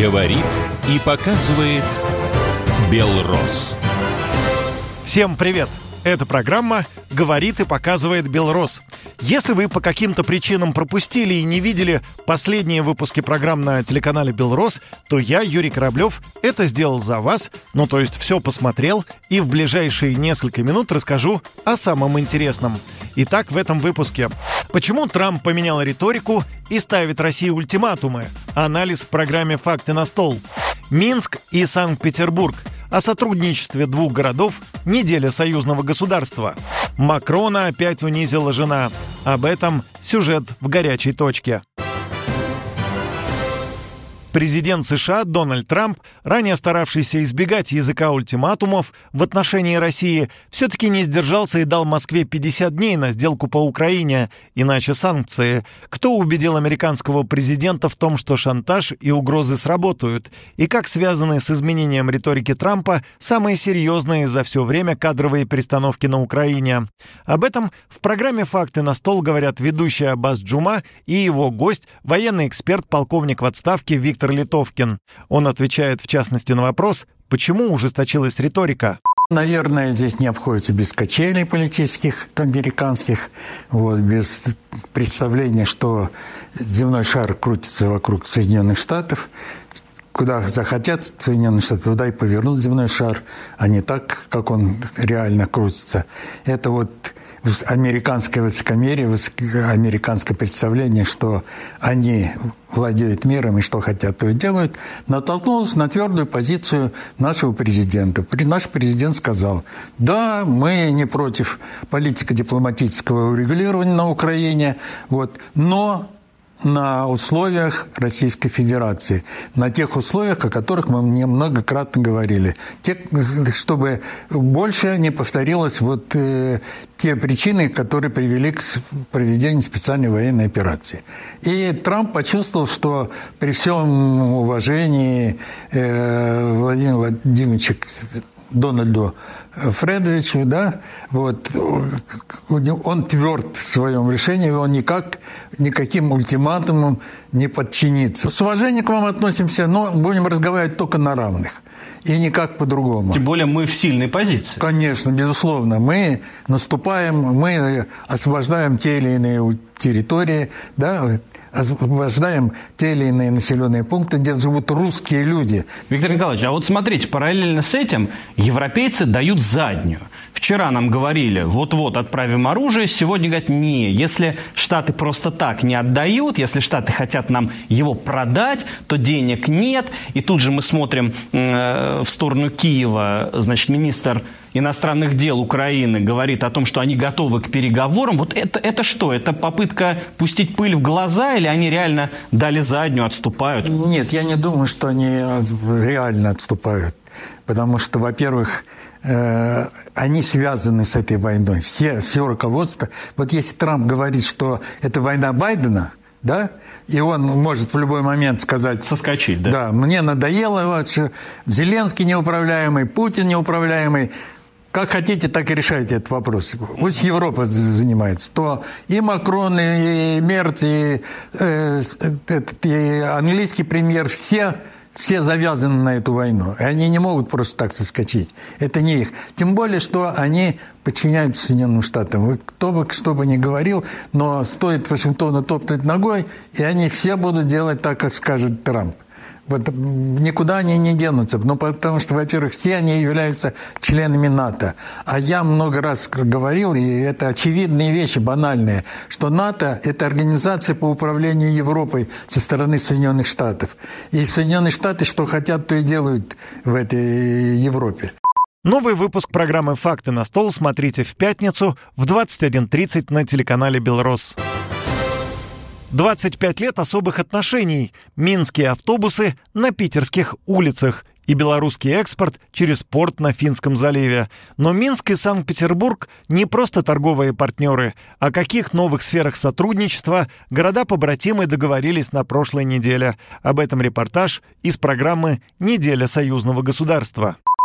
Говорит и показывает Белрос. Всем привет! Эта программа «Говорит и показывает Белрос». Если вы по каким-то причинам пропустили и не видели последние выпуски программ на телеканале Белрос, то я, Юрий Кораблев, это сделал за вас, то есть все посмотрел, и в ближайшие несколько минут расскажу о самом интересном. Итак, в этом выпуске. Почему Трамп поменял риторику и ставит России ультиматумы? Анализ в программе «Факты на стол». Минск и Санкт-Петербург. О сотрудничестве двух городов, неделя союзного государства. Макрона опять унизила жена. Об этом сюжет в горячей точке. Президент США Дональд Трамп, ранее старавшийся избегать языка ультиматумов в отношении России, все-таки не сдержался и дал Москве 50 дней на сделку по Украине, иначе санкции. Кто убедил американского президента в том, что шантаж и угрозы сработают? И как связаны с изменением риторики Трампа самые серьезные за все время кадровые перестановки на Украине? Об этом в программе «Факты на стол» говорят ведущий Аббас Джума и его гость, военный эксперт, полковник в отставке Виктор Литовкин. Он отвечает, в частности, на вопрос, почему ужесточилась риторика. Наверное, здесь не обходится без качелей политических, американских, без представления, что земной шар крутится вокруг Соединенных Штатов. Куда захотят Соединенные Штаты, туда и повернут земной шар, а не так, как он реально крутится. Это американское высокомерие, американское представление, что они владеют миром и что хотят, то и делают, натолкнулось на твердую позицию нашего президента. Наш президент сказал, да, мы не против политико-дипломатического урегулирования на Украине, но на условиях Российской Федерации, на тех условиях, о которых мы многократно говорили, чтобы больше не повторилось те причины, которые привели к проведению специальной военной операции. И Трамп почувствовал, что при всем уважении Владимира Владимировича Дональду Фредовичу, он тверд в своем решении, он никаким ультиматумам не подчинится. С уважением к вам относимся, но будем разговаривать только на равных. И никак по-другому. Тем более мы в сильной позиции. Конечно, безусловно. Мы наступаем, мы освобождаем те или иные территории, освобождаем те или иные населенные пункты, где живут русские люди. Виктор Николаевич, а смотрите, параллельно с этим европейцы дают заднюю. Вчера нам говорили, вот-вот отправим оружие, сегодня говорят, не, если Штаты просто так не отдают, если Штаты хотят нам его продать, то денег нет. И тут же мы смотрим в сторону Киева, министр иностранных дел Украины говорит о том, что они готовы к переговорам. Это что? Это попытка пустить пыль в глаза или они реально дали заднюю, отступают? Нет, я не думаю, что они реально отступают. Потому что, во-первых, они связаны с этой войной. Все руководство. Если Трамп говорит, что это война Байдена, и он может в любой момент сказать... Соскочить, да? Да, мне надоело, Зеленский неуправляемый, Путин неуправляемый. Как хотите, так и решайте этот вопрос. Пусть Европа занимается. То и Макрон, и Мерц, и английский премьер, все завязаны на эту войну. И они не могут просто так соскочить. Это не их. Тем более, что они подчиняются Соединенным Штатам. Кто бы что бы ни говорил, но стоит Вашингтону топнуть ногой, и они все будут делать так, как скажет Трамп. Никуда они не денутся. Потому что, во-первых, все они являются членами НАТО. А я много раз говорил, и это очевидные вещи, банальные, что НАТО – это организация по управлению Европой со стороны Соединенных Штатов. И Соединенные Штаты что хотят, то и делают в этой Европе. Новый выпуск программы «Факты на стол» смотрите в пятницу в 21:30 на телеканале «Белрос». 25 лет особых отношений. Минские автобусы на питерских улицах и белорусский экспорт через порт на Финском заливе. Но Минск и Санкт-Петербург не просто торговые партнеры. О каких новых сферах сотрудничества города-побратимы договорились на прошлой неделе. Об этом репортаж из программы «Неделя союзного государства».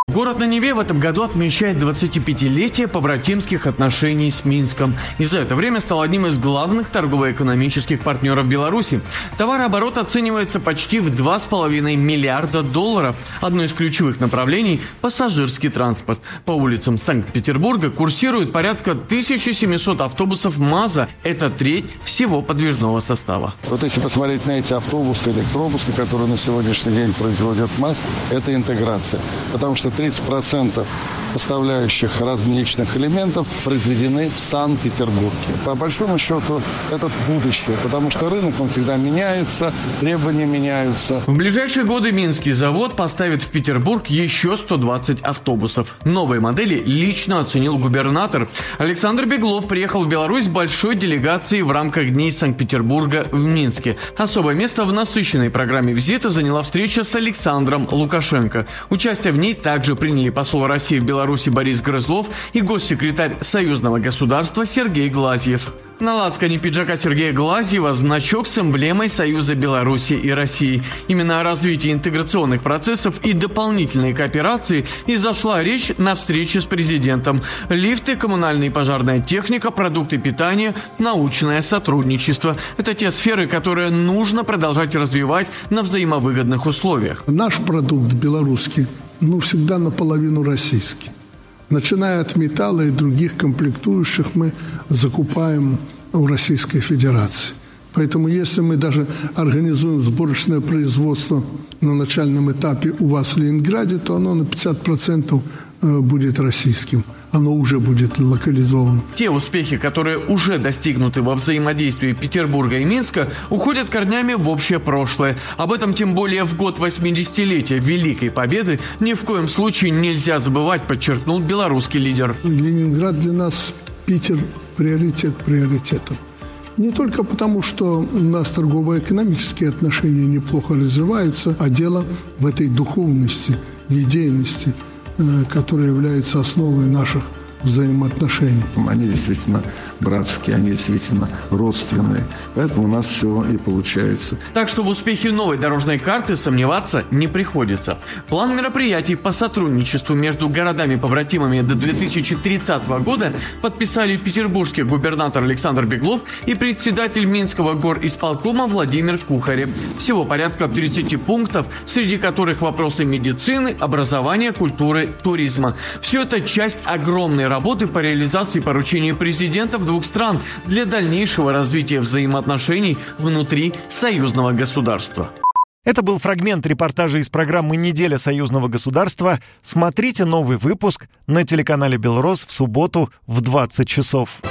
Город на Неве в этом году отмечает 25-летие побратимских отношений с Минском. И за это время стал одним из главных торгово-экономических партнеров Беларуси. Товарооборот оценивается почти в $2,5 миллиарда. Одно из ключевых направлений – пассажирский транспорт. По улицам Санкт-Петербурга курсирует порядка 1700 автобусов МАЗа. Это треть всего подвижного состава. Вот если посмотреть на эти автобусы, электробусы, которые на сегодняшний день производят МАЗ, это интеграция. Потому что 30% поставляющих различных элементов произведены в Санкт-Петербурге. По большому счету, это будущее, потому что рынок, он всегда меняется, требования меняются. В ближайшие годы Минский завод поставит в Петербург еще 120 автобусов. Новые модели лично оценил губернатор. Александр Беглов приехал в Беларусь с большой делегацией в рамках Дней Санкт-Петербурга в Минске. Особое место в насыщенной программе визита заняла встреча с Александром Лукашенко. Участие в ней также приняли посол России в Беларуси Борис Грызлов и госсекретарь Союзного государства Сергей Глазьев. На лацкане пиджака Сергея Глазьева значок с эмблемой Союза Беларуси и России. Именно о развитии интеграционных процессов и дополнительной кооперации и зашла речь на встрече с президентом. Лифты, коммунальная и пожарная техника, продукты питания, научное сотрудничество. Это те сферы, которые нужно продолжать развивать на взаимовыгодных условиях. Наш продукт белорусский, всегда наполовину российский. Начиная от металла и других комплектующих мы закупаем у Российской Федерации. Поэтому если мы даже организуем сборочное производство на начальном этапе у вас в Ленинграде, то оно на 50% будет российским. Оно уже будет локализовано. Те успехи, которые уже достигнуты во взаимодействии Петербурга и Минска, уходят корнями в общее прошлое. Об этом тем более в год 80-летия Великой Победы ни в коем случае нельзя забывать, подчеркнул белорусский лидер. Ленинград для нас, Питер приоритет приоритетом. Не только потому, что у нас торгово-экономические отношения неплохо развиваются, а дело в этой духовности, в идейности, которая является основой наших взаимоотношений. Они действительно братские, они действительно родственные. Поэтому у нас все и получается. Так что в успехе новой дорожной карты сомневаться не приходится. План мероприятий по сотрудничеству между городами-побратимами до 2030 года подписали петербургский губернатор Александр Беглов и председатель Минского горисполкома Владимир Кухарев. Всего порядка 30 пунктов, среди которых вопросы медицины, образования, культуры, туризма. Все это часть огромной работы по реализации поручений президентов двух стран для дальнейшего развития взаимоотношений внутри союзного государства. Это был фрагмент репортажа из программы «Неделя союзного государства». Смотрите новый выпуск на телеканале «Белрос» в субботу в 20 часов.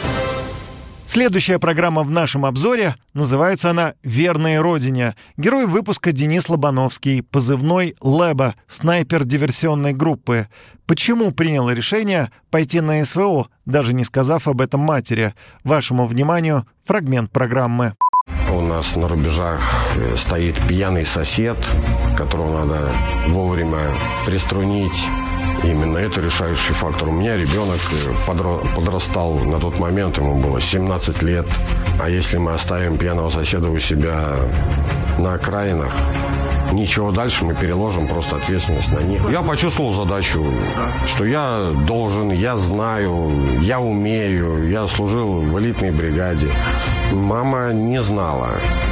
Следующая программа в нашем обзоре, называется она «Верные Родине». Герой выпуска Денис Лобановский, позывной «Леба», снайпер диверсионной группы. Почему принял решение пойти на СВО, даже не сказав об этом матери? Вашему вниманию фрагмент программы. У нас на рубежах стоит пьяный сосед, которого надо вовремя приструнить. Именно это решающий фактор. У меня ребенок подрастал на тот момент, ему было 17 лет. А если мы оставим пьяного соседа у себя на окраинах, ничего дальше, мы переложим просто ответственность на них. Я почувствовал задачу, что я должен, я знаю, я умею, я служил в элитной бригаде. Мама не знала.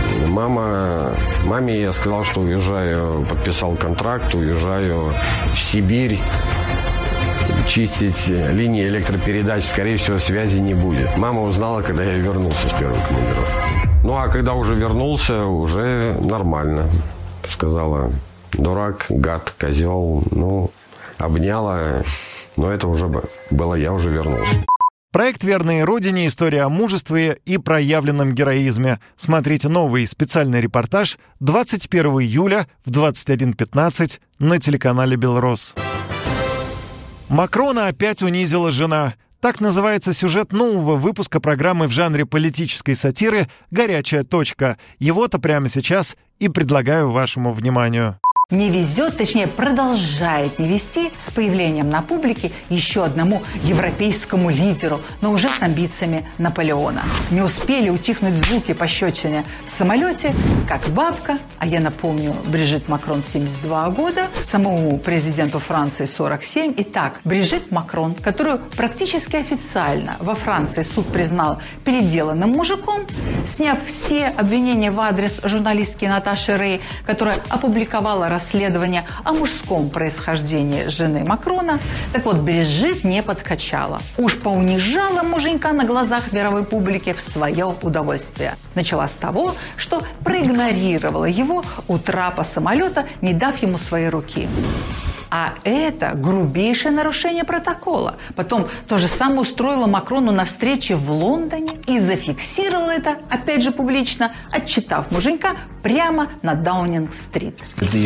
Маме я сказал, что уезжаю, подписал контракт, уезжаю в Сибирь чистить линии электропередач. Скорее всего, связи не будет. Мама узнала, когда я вернулся с первой командировки. А когда уже вернулся, уже нормально. Сказала: дурак, гад, козел. Обняла. Но это уже было, я уже вернулся. Проект «Верные Родине» — история о мужестве и проявленном героизме. Смотрите новый специальный репортаж 21 июля в 21:15 на телеканале «Белрос». Макрона опять унизила жена. Так называется сюжет нового выпуска программы в жанре политической сатиры «Горячая точка». Его-то прямо сейчас и предлагаю вашему вниманию. Не везет, точнее продолжает не вести с появлением на публике еще одному европейскому лидеру, но уже с амбициями Наполеона. Не успели утихнуть звуки пощечины в самолете, как бабка, а я напомню, Брижит Макрон 72 года, самому президенту Франции 47. Итак, Брижит Макрон, которую практически официально во Франции суд признал переделанным мужиком, сняв все обвинения в адрес журналистки Наташи Рей, которая опубликовала расследование о мужском происхождении жены Макрона. Так вот, Брижит не подкачала. Уж поунижала муженька на глазах мировой публики в свое удовольствие. Начала с того, что проигнорировала его у трапа самолета, не дав ему своей руки. А это грубейшее нарушение протокола. Потом то же самое устроила Макрону на встрече в Лондоне и зафиксировала это, опять же публично, отчитав муженька прямо на Даунинг-стрит.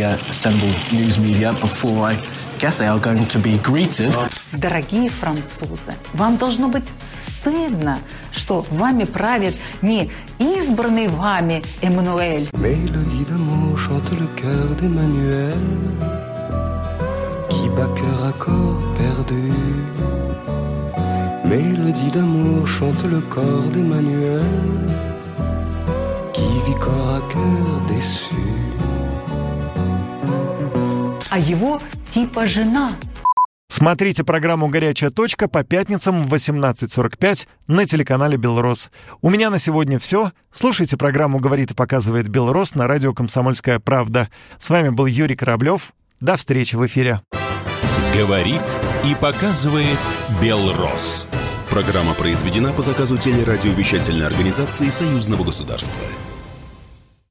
Дорогие французы, вам должно быть стыдно, что вами правит не избранный вами Эммануэль. Bat cœur à corps perdu. Mélodie d'amour chante le corps d'Emmanuel qui vit corps à cœur déçu. А его типа жена. Смотрите программу «Горячая точка» по пятницам в 18:45 на телеканале «Белрос». У меня на сегодня все. Слушайте программу «Говорит и показывает Белрос» на радио «Комсомольская правда». С вами был Юрий Кораблев. До встречи в эфире. Говорит и показывает Белрос. Программа произведена по заказу телерадиовещательной организации Союзного государства.